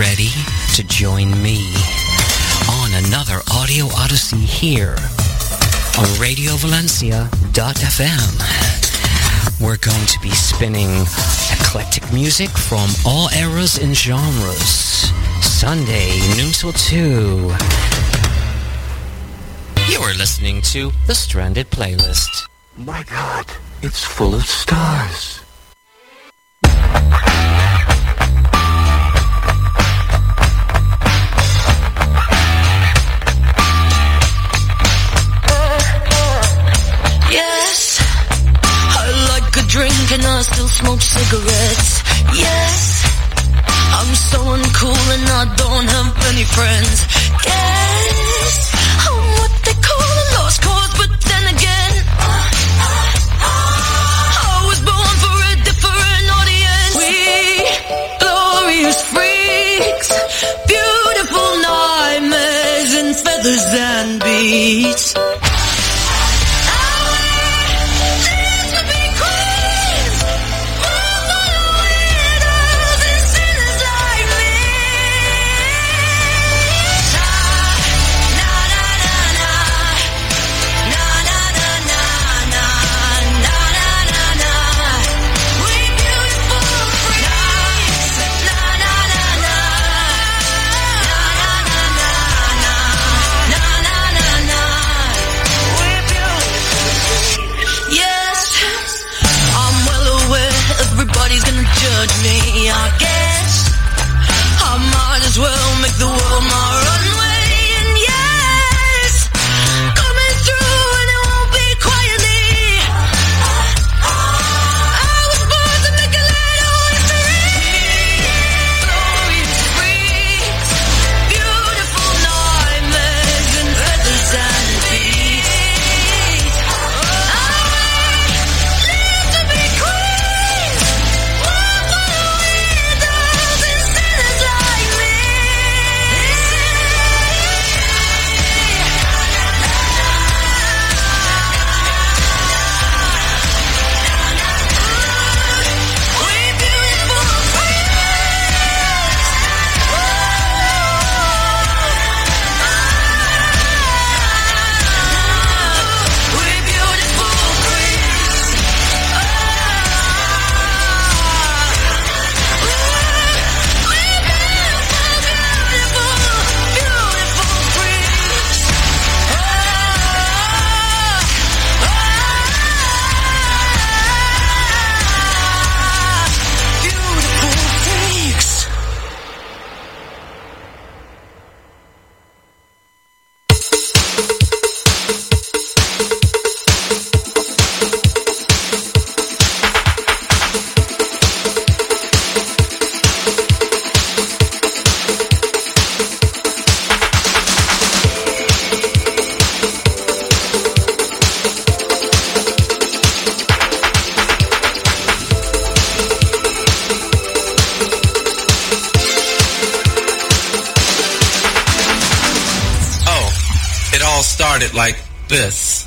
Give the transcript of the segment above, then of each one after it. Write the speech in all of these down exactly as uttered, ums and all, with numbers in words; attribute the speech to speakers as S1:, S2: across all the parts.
S1: ready to join me on another audio odyssey here on radio valencia dot f m. We're going to be spinning eclectic music from all eras and genres. Sunday, noon till two. You are listening to The Stranded Playlist.
S2: My God, it's full of stars.
S3: Yes, I like a drink and I still smoke cigarettes. Yes, I'm so uncool and I don't have any friends. Yes, I'm what they call a lost cause, but then again, I was born for a different audience. We, glorious freaks, beautiful nightmares in feathers and beats. Everybody's gonna judge me, I guess. I might as well make the world my runway. And yes, coming through and it won't be quietly. I was born to make a little history. Glorious freaks, beautiful nightmares and feathers and beats.
S4: Started like this.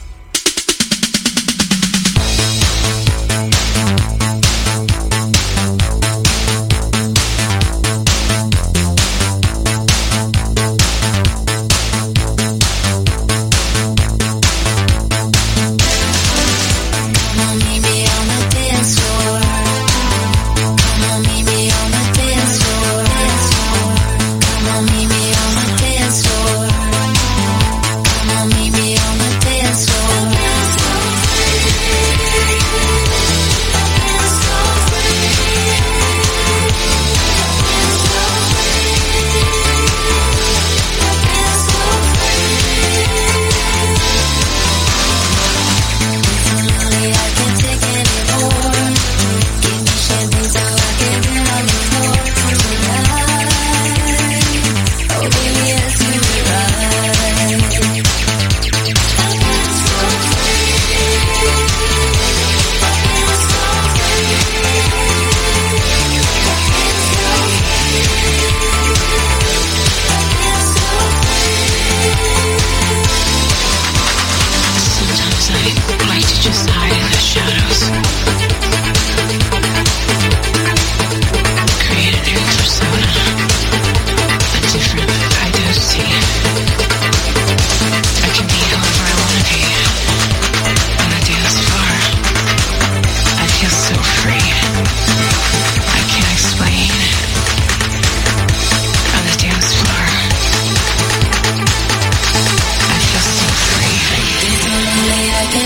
S3: Create a new persona.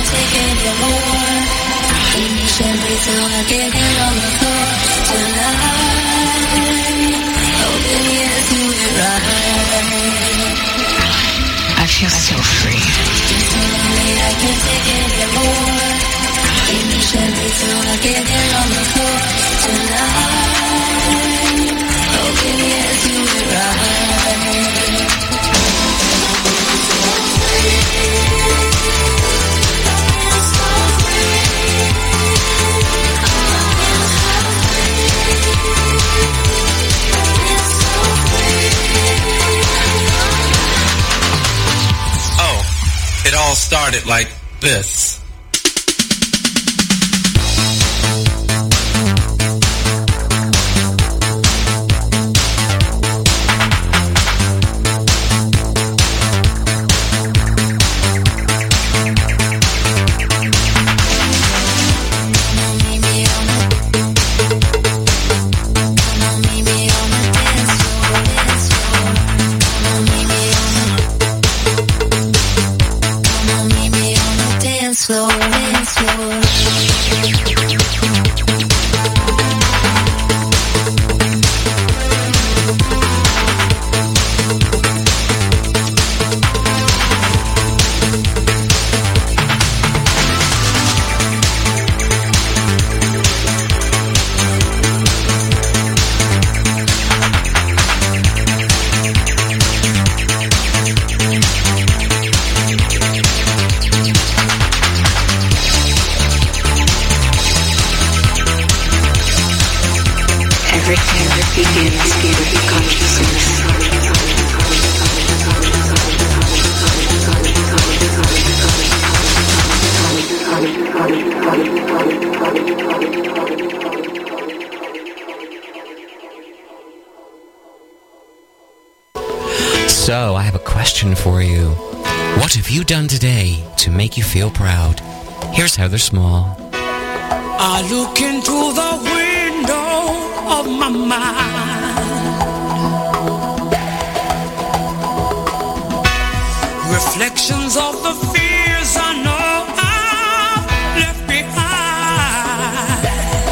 S3: take anymore. Give me champagne so I can get on the floor tonight. Oh baby, let's do it right.
S5: I feel so free.
S3: So lonely I can't take anymore. Give me champagne so I can get on the floor tonight. Oh baby, let's do it right.
S4: Oh, it all started like this.
S3: Slow, dance slow.
S1: So, I have a question for you. What have you done today to make you feel proud? Here's Heather Small.
S6: I look into the window of my mind. Reflections of the fears I know I've left behind.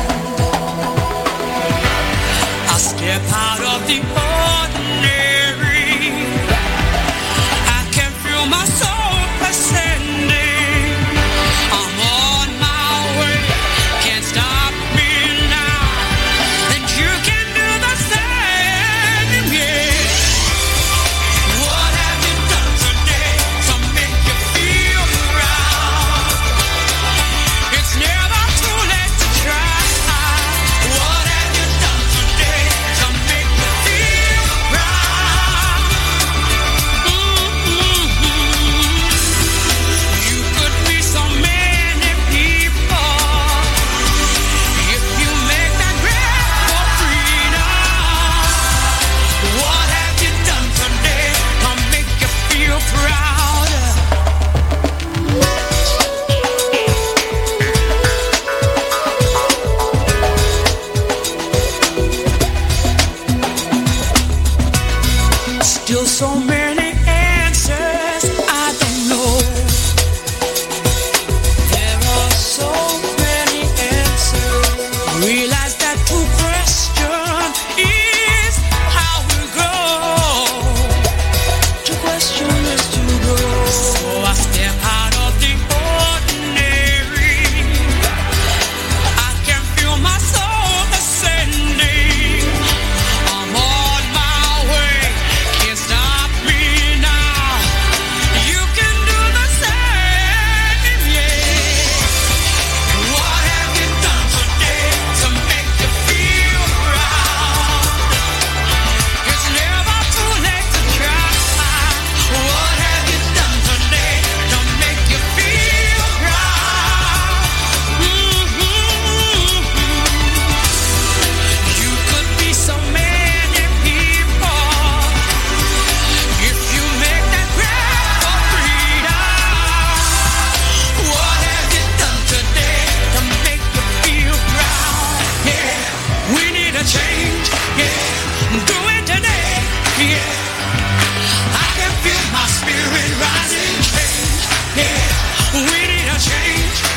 S6: I step out of the ordinary. I can feel my soul ascending. I'm on my way. Can't stop me now. And you can do the same, yeah. What have you done today to make you feel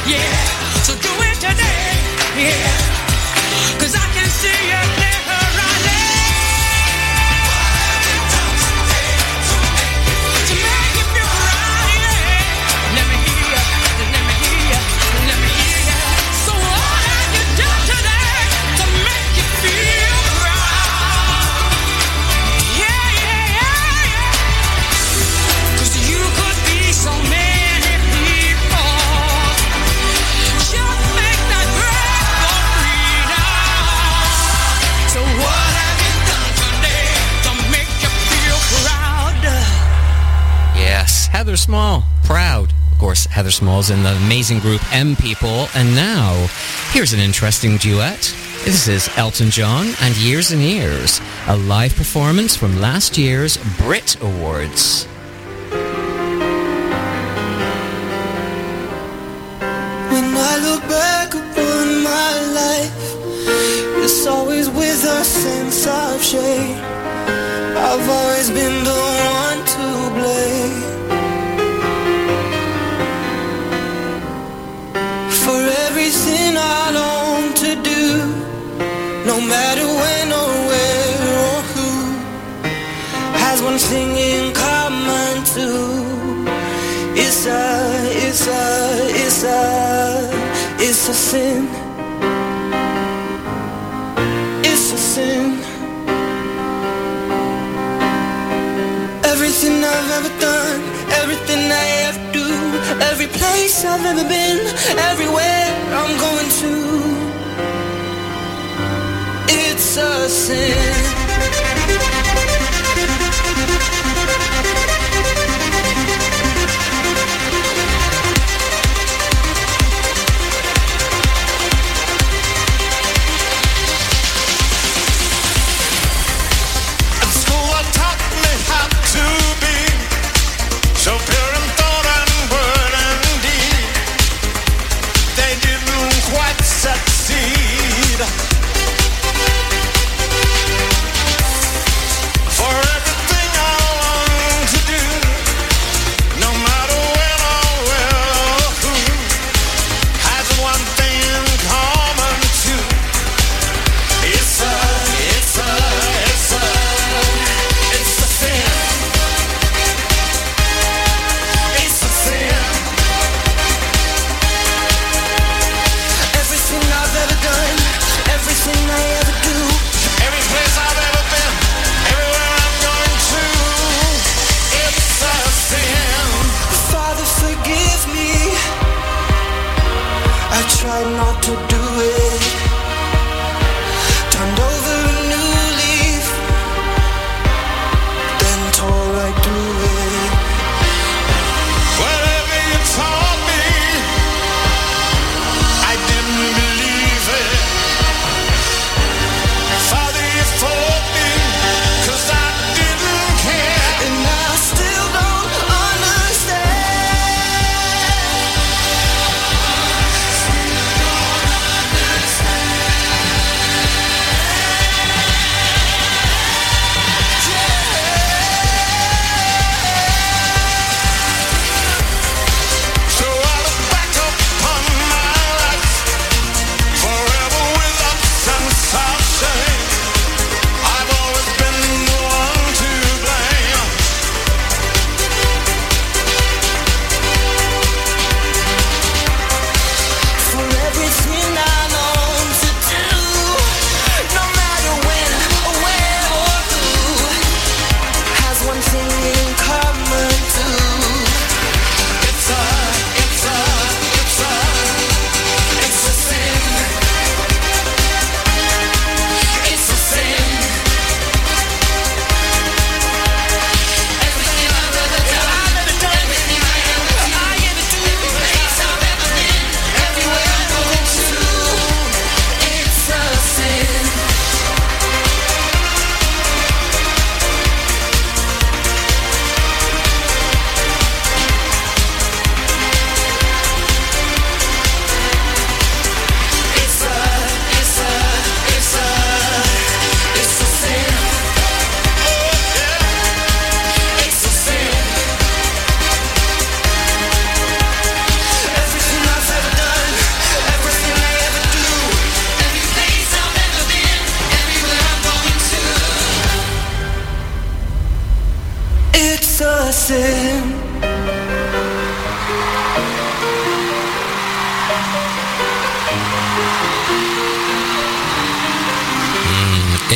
S6: Yeah, so do it today. Yeah, 'cause I can see you there right there. To make you feel right, yeah. Let me hear you, let me hear you, let me hear you. So what have you done today to make you feel right? Yeah, yeah, yeah, yeah. 'Cause you could be so many people. Just make that break for freedom. So what have you done today to make you feel proud?
S1: Yes, Heather Small, Proud. Of course, Heather Small's in the amazing group M People. And now, here's an interesting duet. This is Elton John and Years and Years, a live performance from last year's Brit Awards.
S7: When I look back upon my life, it's always with a sense of shame. I've always been the one to blame for everything I long to do, no matter when or where or who, has one thing in common too. It's a, it's a, it's a, it's a sin. It's a sin. Everything I've ever done, everything I ever do, every place I've ever been, everywhere I'm going to, it's a sin.
S8: So pure in thought and word and deed, they didn't quite succeed. For everything I long to do, no matter when or where or who, has one thing in common too. It's a, it's a, it's a, it's a sin.
S7: Everything I ever do,
S8: every place I've ever been, everywhere I'm going to, it's a sin.
S7: Father, forgive me. I tried not to do it. Turned over a new leaf, then tore right through it.
S8: Whatever you taught me, I didn't believe it. Father, you fought me, 'cause I didn't care.
S7: And I still don't understand.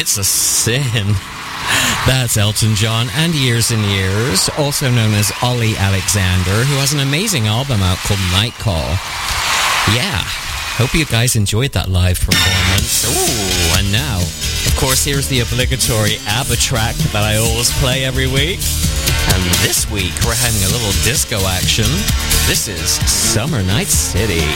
S1: It's a Sin. That's Elton John and Years and Years, also known as Ollie Alexander, who has an amazing album out called Night Call. Yeah, hope you guys enjoyed that live performance. Ooh, and now, of course, here's the obligatory ABBA track that I always play every week. And this week, we're having a little disco action. This is Summer Night City.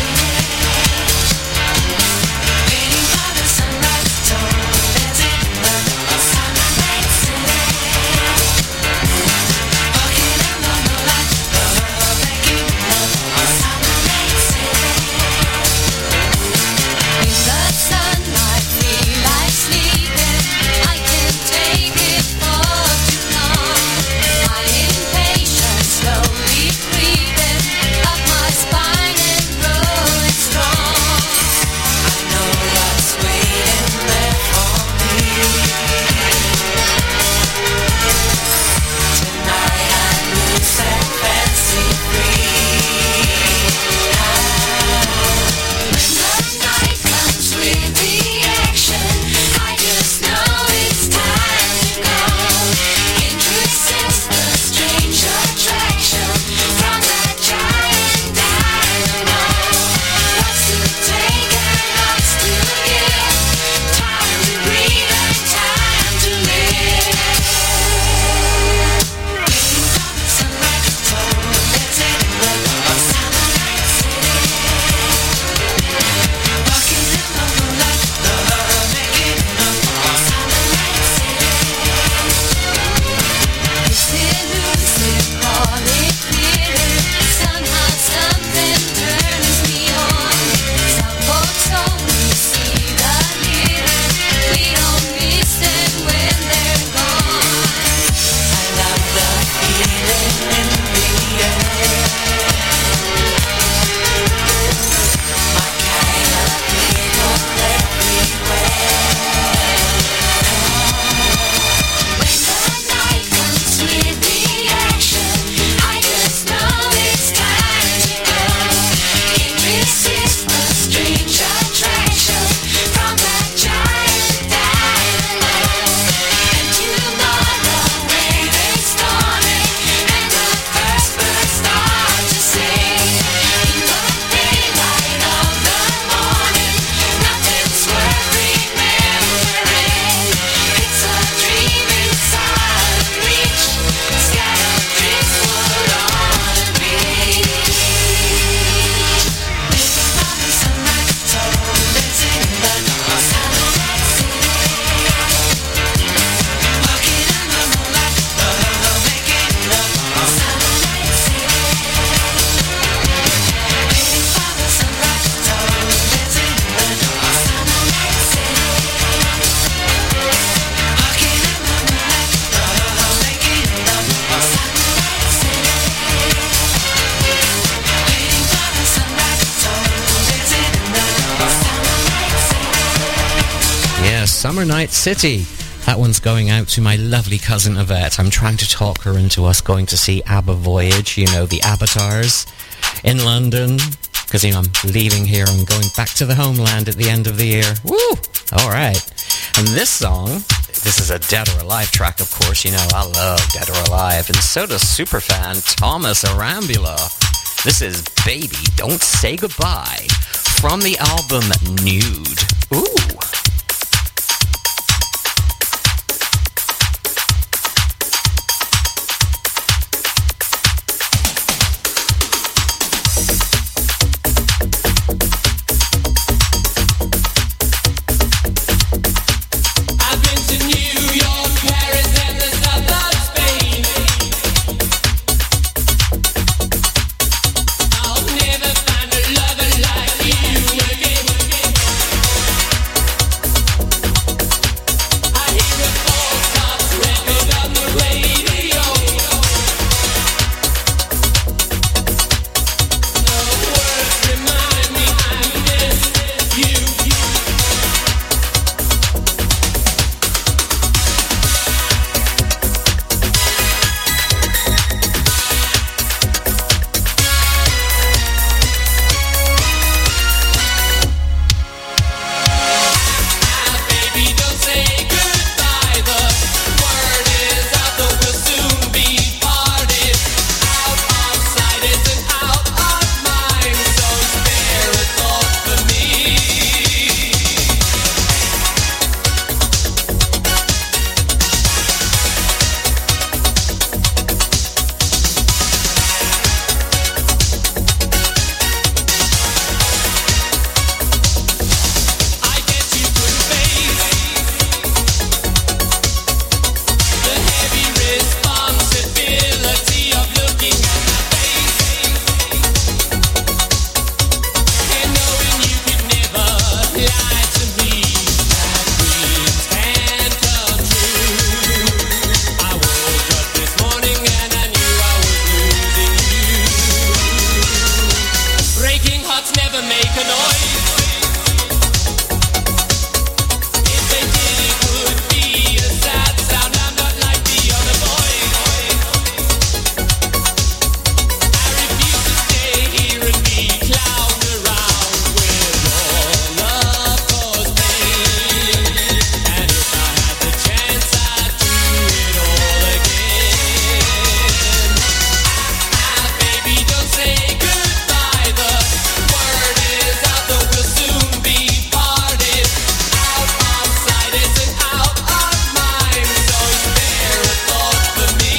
S1: Summer Night City. That one's going out to my lovely cousin Yvette. I'm trying to talk her into us going to see ABBA Voyage, you know, the Avatars in London. Because, you know, I'm leaving here and going back to the homeland at the end of the year. Woo! All right. And this song, this is a Dead or Alive track, of course. You know, I love Dead or Alive. And so does superfan Thomas Arambula. This is Baby, Don't Say Goodbye from the album Nude. Ooh.
S9: Never find a lover like you again.
S6: never make a noise. If they did, it would be a sad sound. I'm not like the other boys. I refuse to stay here and be clowned around with your love cause pain. And if I had the chance, I'd do it all again. Ah, baby, don't say goodbye. The word is out that we'll soon be parted. Out of sight isn't out of mind, so spare a thought for me.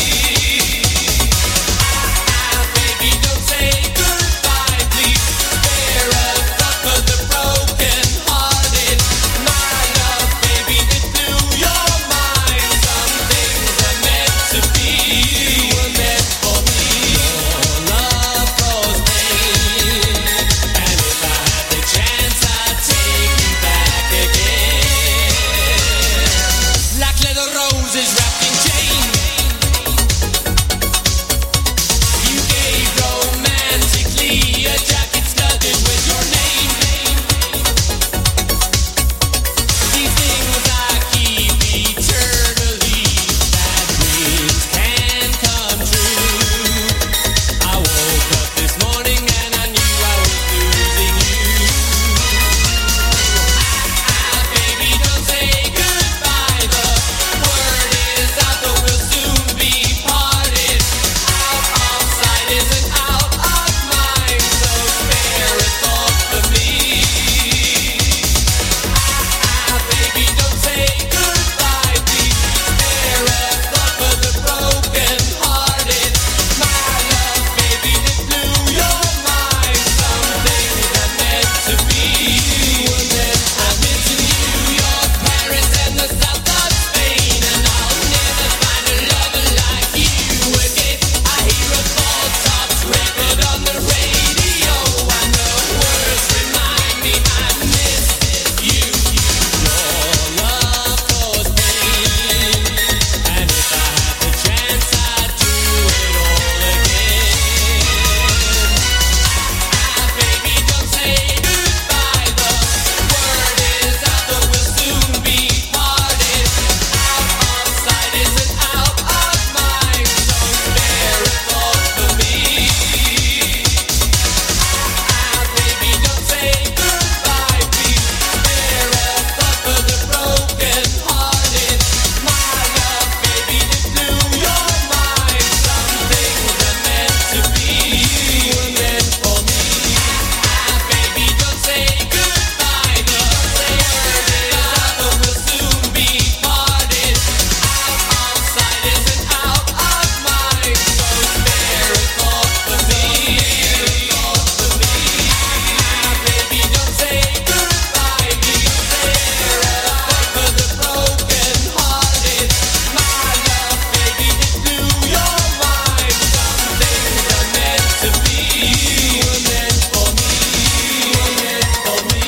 S6: Ah, baby, don't say goodbye, please. Spare a thought for the broken-hearted. My love, baby, it blew your mind. Some things are meant to be. You were meant for me. Your love caused pain. And if I had the chance, I'd take you back again. Black leather roses wrapped in chains. You gave romantically a jacket studded with your name. These things I keep eternally. Bad dreams can come true. I woke up this morning and I knew I was losing you. Ah, baby, don't say goodbye. The word is out that we'll soon be parted. Out of sight isn't out of mind, so spare a thought for me. Ah, baby, don't say goodbye, please. Spare a thought for the broken-hearted. My love, baby, it blew your mind. Some things are meant to be. You were meant for me. I've been to New York, Paris, and the south of Spain, and I'll never find a lover like you again. I hear a Four Tops record on the radio, and the words remind me I miss you. Your love caused pain, and if I had the chance, I'd do it all again. Ah, baby, don't say goodbye. The word is out that we'll soon be parted. Out of sight isn't out of mind, so spare a thought for me. Ah, baby, don't say goodbye, please. Spare a thought for the broken-hearted. My love, baby, it blew your mind. Some things are meant to be. You were meant for me. Ah, baby, don't say goodbye. The word is out that we'll soon be parted. Out of sight isn't out of mind, so spare a thought for me. Ah, baby, don't say goodbye, please. Spare a thought for the broken-hearted. My love, baby, it blew your mind. Some things are meant to be. You were meant for me. You were meant for me.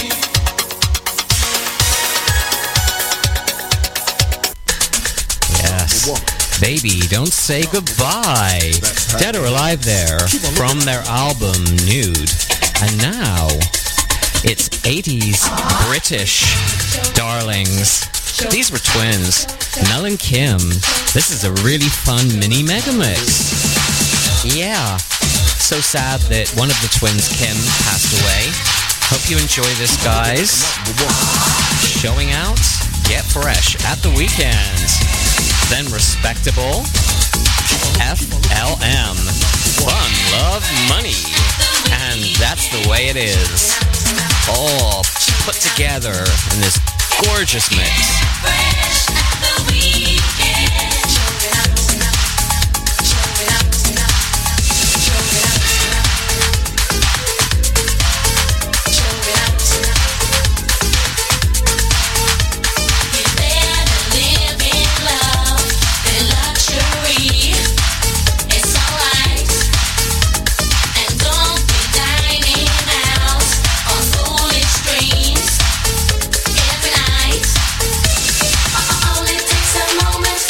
S1: Yes. Baby, don't say goodbye. Dead or Alive there from their album Nude. And now it's eighties British darlings. These were twins, Mel and Kim. This is a really fun mini mega mix. Yeah. So sad that one of the twins, Kim, passed away. Hope you enjoy this, guys. Showing out, Get Fresh at the weekend. Then Respectable, F L M, Fun, Love, Money. And that's the way it is. All put together in this gorgeous mix.
S3: Every night, all it takes a moment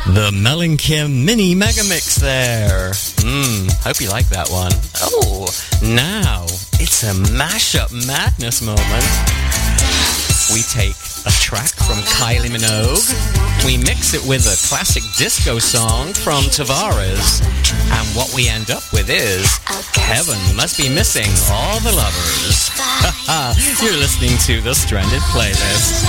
S1: The Mellencamp Mini Mega Mix there. Mmm, hope you like that one. Oh, now it's a mashup madness moment. We take a track from Kylie Minogue, we mix it with a classic disco song from Tavares, and what we end up with is Heaven Must Be Missing All the Lovers. You're listening to the Stranded Playlist.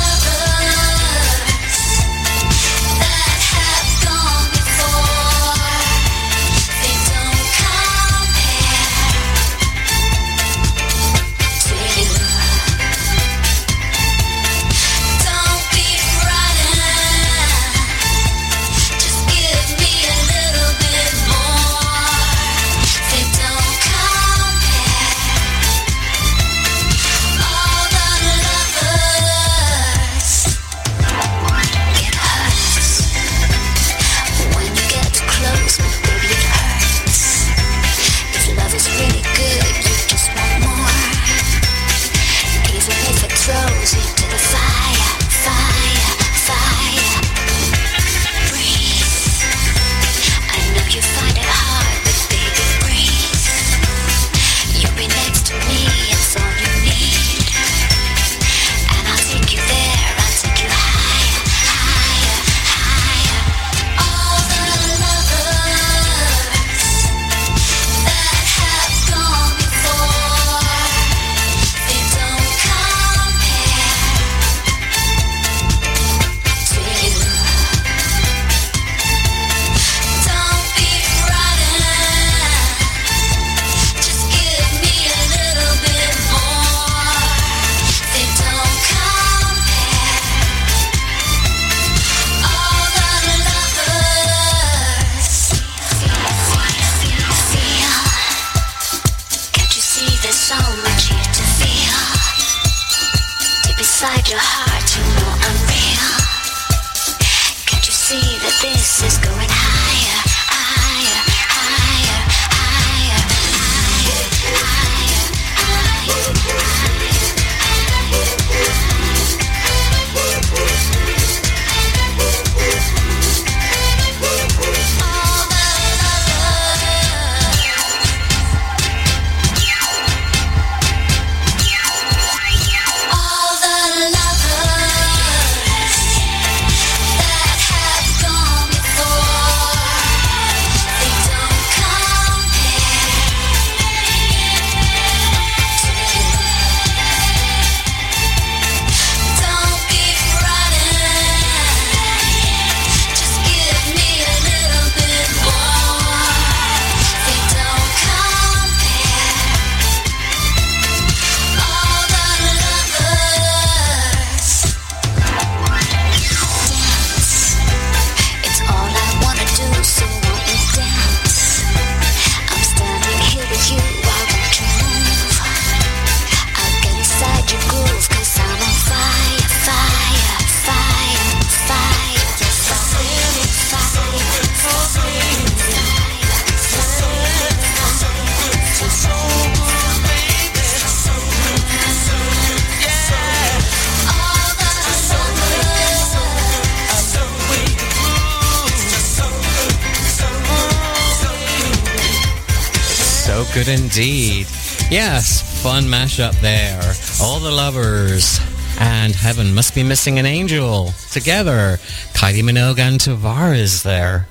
S1: Good indeed. Yes, fun mashup there. All the Lovers and Heaven Must Be Missing an Angel together. Kylie Minogue and Tavares there.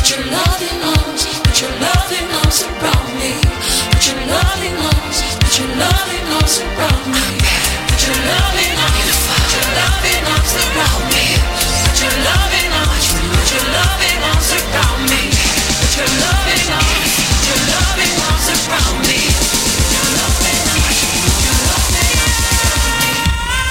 S3: your loving arms, put your loving arms around me. Put your loving arms, put your loving arms around me. Put your loving arms, put your loving arms around me. Put your loving arms, put your loving arms around me. Put your loving arms, put your loving arms around me. Put your loving arms, put your loving arms around me.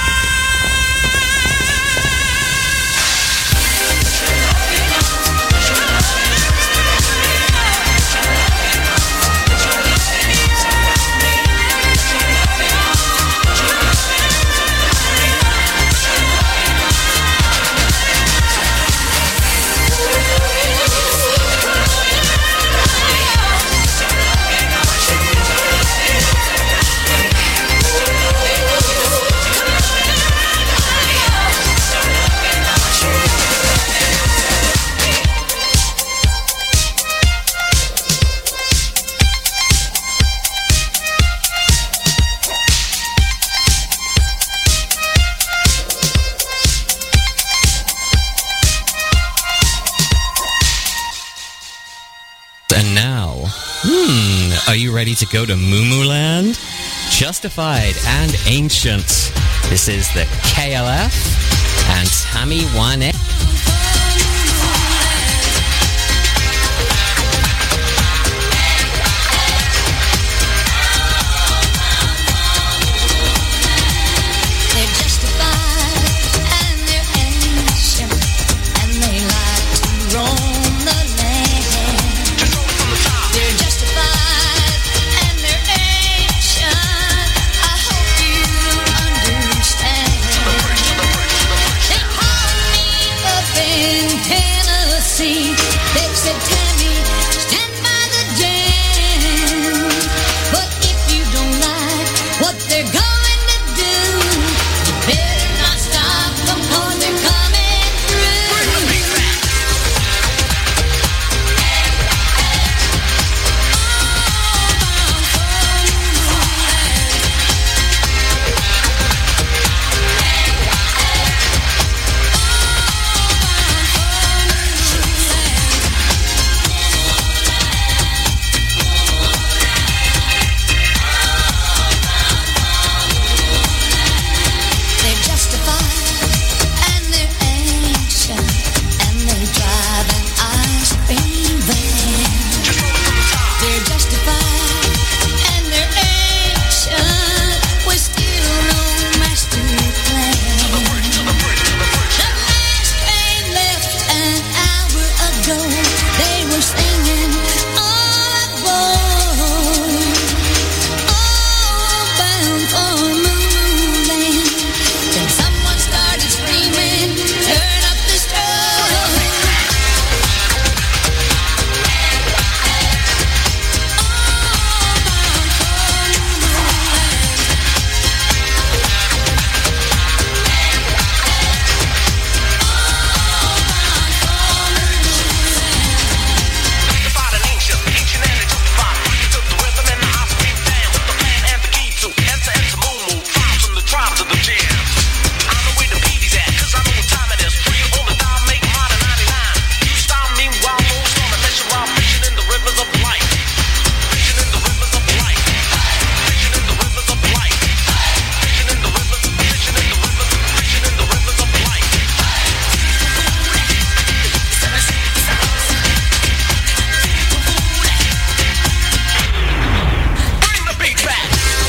S1: And now, hmm, are you ready to go to Moo Land? Justified and Ancient. This is the K L F and Tammy Wynette.
S3: They're justified and they're ancient, and they like to roam the land. They're justified and they're ancient. I hope you understand. They called me up in Tennessee. They said, Tammy, stand by the jam. But if you don't like what they're going to do, you better not stop them, 'cause they're coming through. They're justified and they're ancient, and they drive an ice cream van. They're justified and they're ancient, with still no master plan. The last train left an hour ago. They were singing all aboard, all bound for Moonland. Then someone started screaming, turn up the strobe.
S8: Justified and ancient, ancient and justified. Took the rhythm and the high speed down with the plan and the key to enter into Moo Moo. Vibes from the tribes of the jam. I know where the P D's at, 'cause I know what time it is. Free on the dial, make mine at ninety-nine. You style me while no storm and let you ride fishing in the rivers of life. Fishing in the rivers of life. Fishing in the rivers of life. Fishing in the rivers, fishing in the rivers, fishing in the rivers of life. Bring the beat back.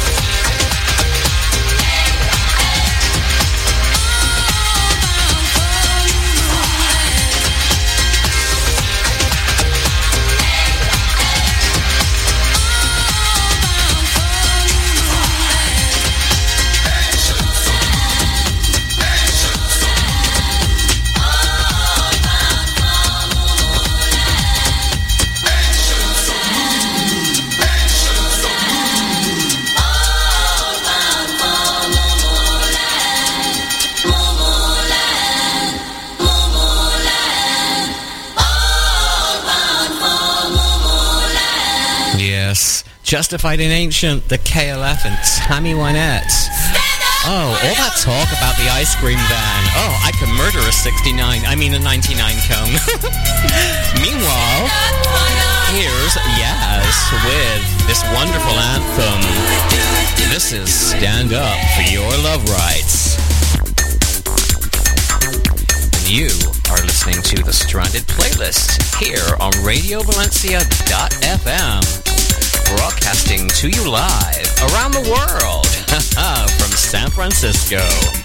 S1: Yes, Justified and Ancient, the K L F and Tammy Wynette. Oh, all that talk about the ice cream van. Oh, I could murder a sixty-nine, I mean a ninety-nine cone. Meanwhile, this wonderful anthem. This is Stand Up for Your Love Rights. And you are listening to the Stranded Playlist here on radio valencia dot f m, broadcasting to you live around the world from San Francisco.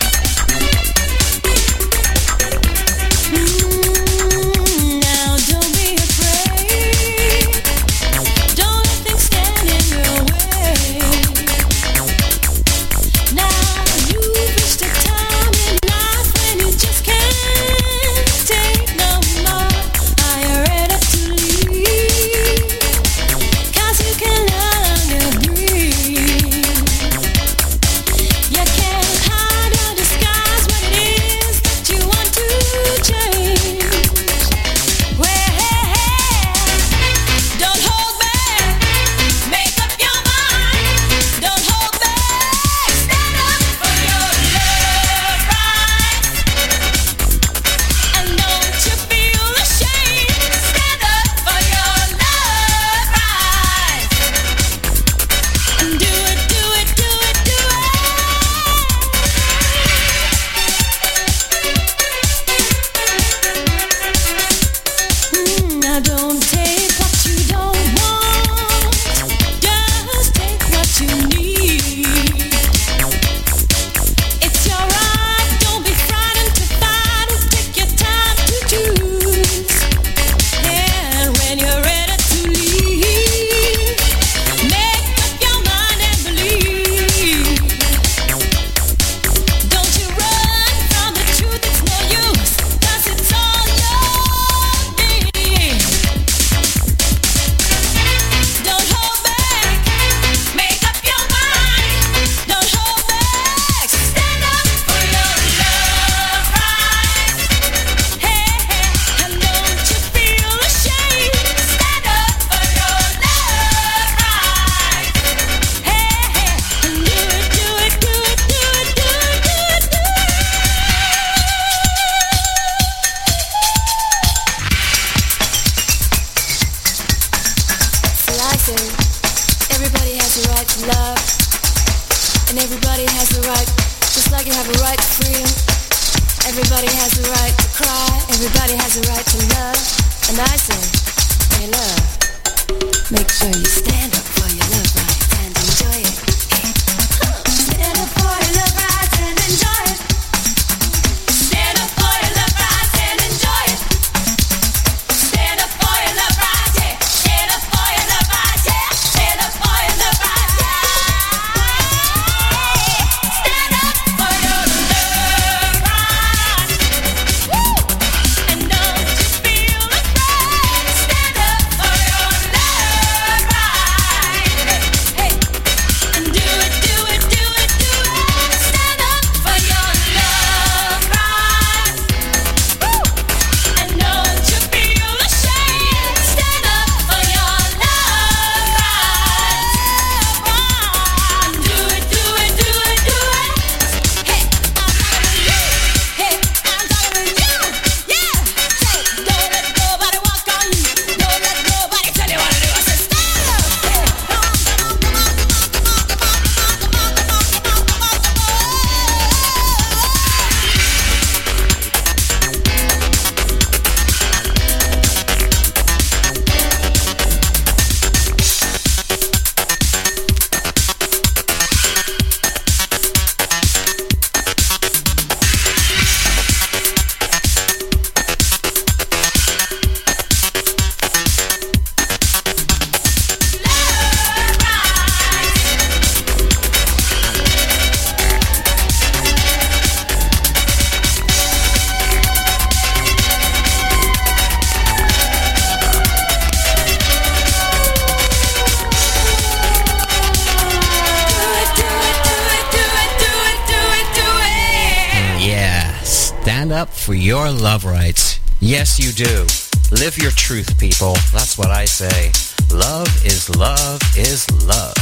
S1: For your love rights. Yes, you do. Live your truth, people. That's what I say. Love is love is love.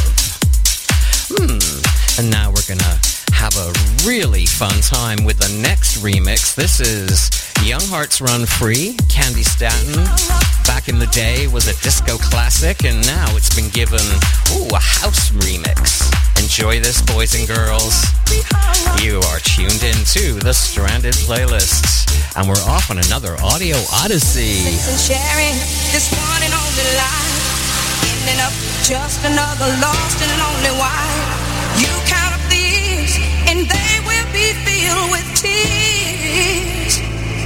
S1: Hmm. And now we're gonna have a really fun time with the next remix. This is Young Hearts Run Free, Candy Staton, back in the day was a disco classic, and now it's been given, ooh, a house remix. Enjoy this, boys and girls. You are tuned in to the Stranded Playlists, and we're off on another audio odyssey.
S9: And sharing this one and only life, ending up just another lost and lonely wife. You count up the years, and they will be filled with tears.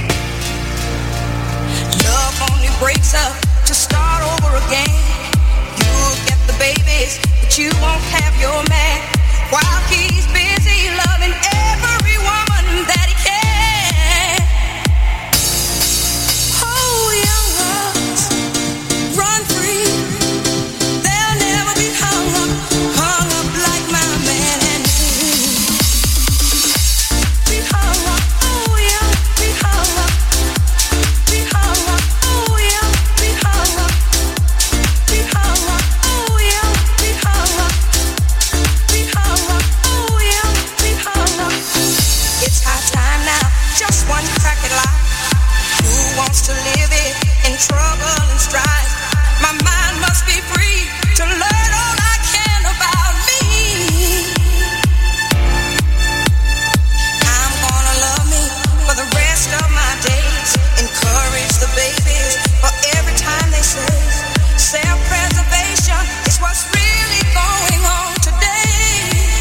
S9: Love only breaks up to start over again. You'll get the babies, but you won't have your man, while he's busy loving every woman that he can. Oh, young ones, run free. They'll never be hung up, hung up like my man and me. Be hung up, oh yeah, be hung up. Be hung up, oh yeah, be hung up. Be hung up, oh yeah, be hung up. Be hung up, oh yeah, be hung up. It's high time now, just one crack at life. Who wants to live it in trouble and strife? My mind must be free to learn all I can about me. I'm gonna love me for the rest of my days. Encourage the babies for every time they say self-preservation is what's really going on today.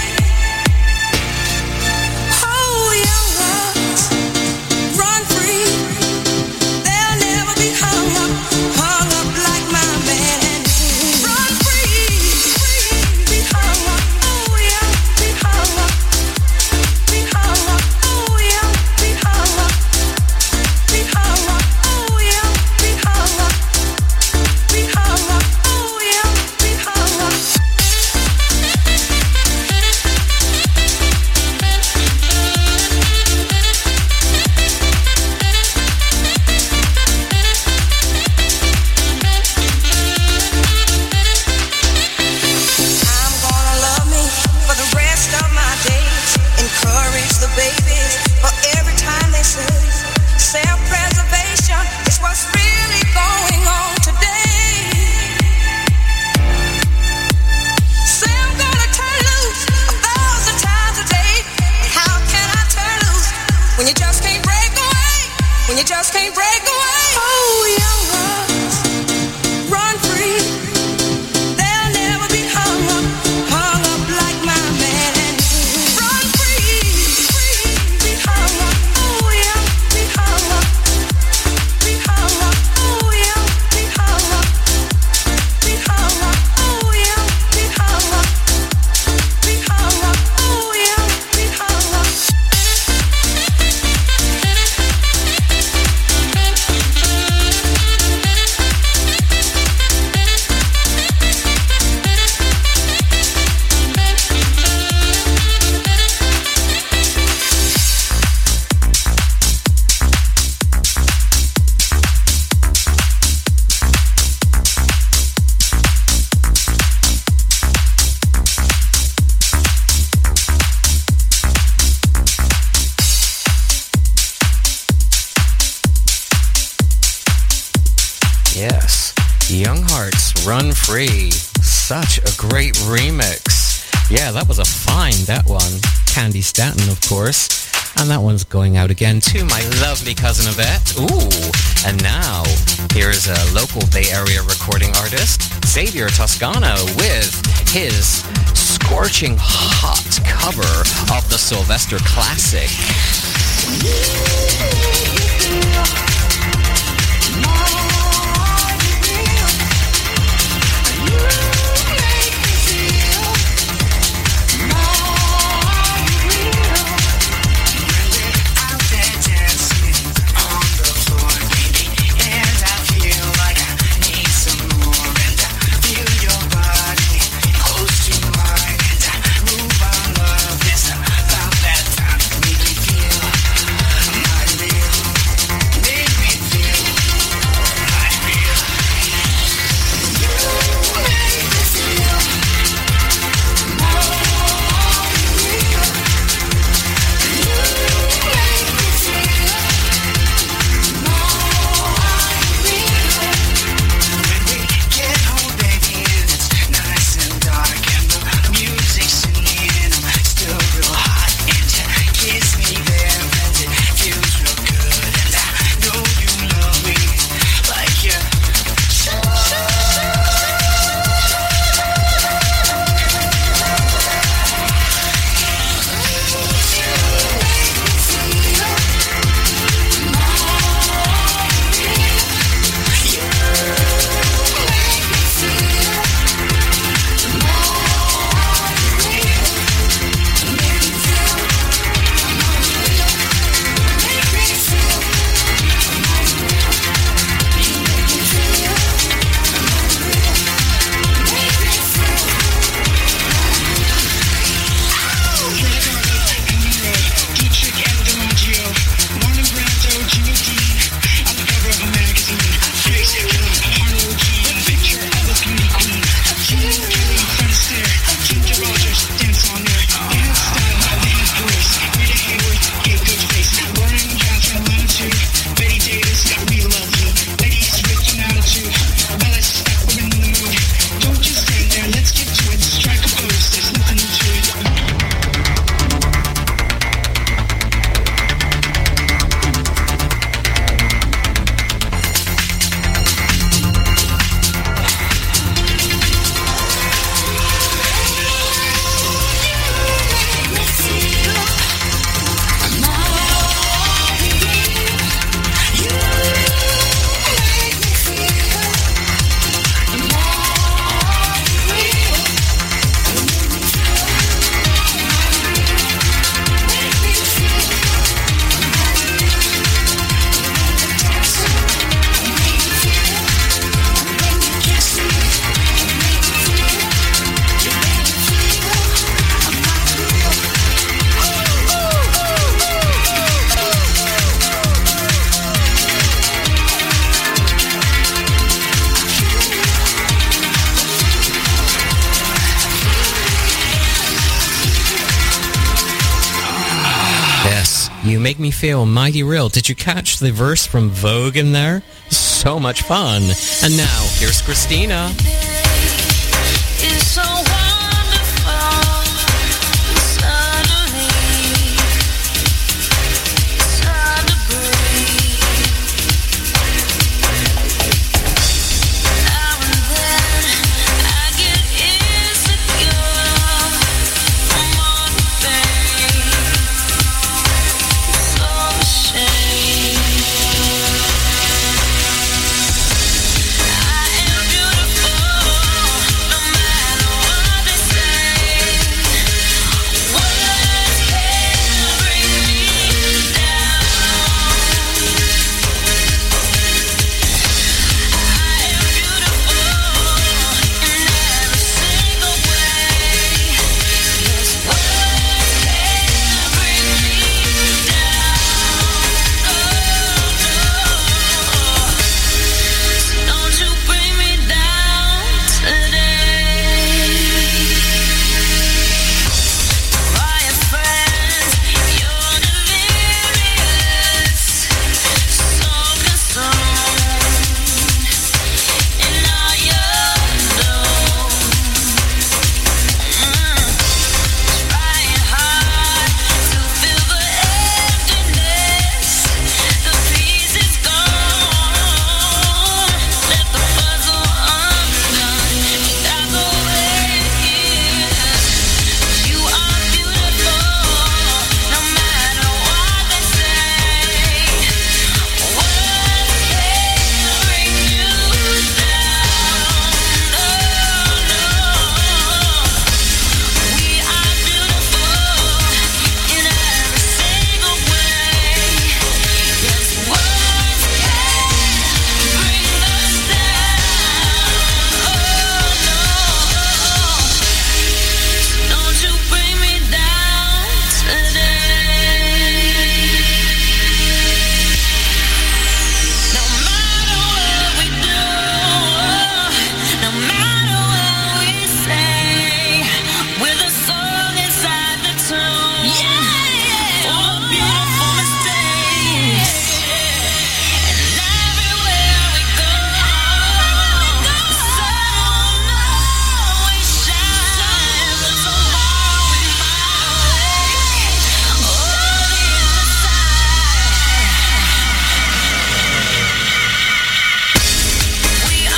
S9: Oh, young ones, run free. They'll never be hung up, hung up like my man and me. Run free, be hung up, oh yeah, be hung up. Be hung up, oh yeah, be hung up. Be hung up, oh yeah, be hung up. Be hung up, oh yeah, be hung up. I'm gonna love me for the rest of my days. Encourage the babies for every time they say self-preservation is what's really going on today. Say I'm gonna turn loose a thousand times a day. How can I turn loose when you just can't break away? When you just can't break away? Oh, young ones, run free. They'll never be hung up, hung up like my man and me. Run free, be hung up, oh yeah, be hung up. Be hung up, oh yeah, be hung up. Be hung up, oh yeah, be hung up. Be hung up, oh yeah, be hung up.
S1: Yes, Young Hearts, Run Free. Such a great remix. Yeah, that was a find, that one. Candy Stanton, of course. And that one's going out again to my lovely cousin Yvette. Ooh, and now here's a local Bay Area recording artist, Xavier Toscano, with his scorching hot cover of the Sylvester classic.
S8: About that time, make me feel my real.
S1: You make me feel mighty real. Did you catch the verse from Vogue in there? So much fun. And now, here's Christina.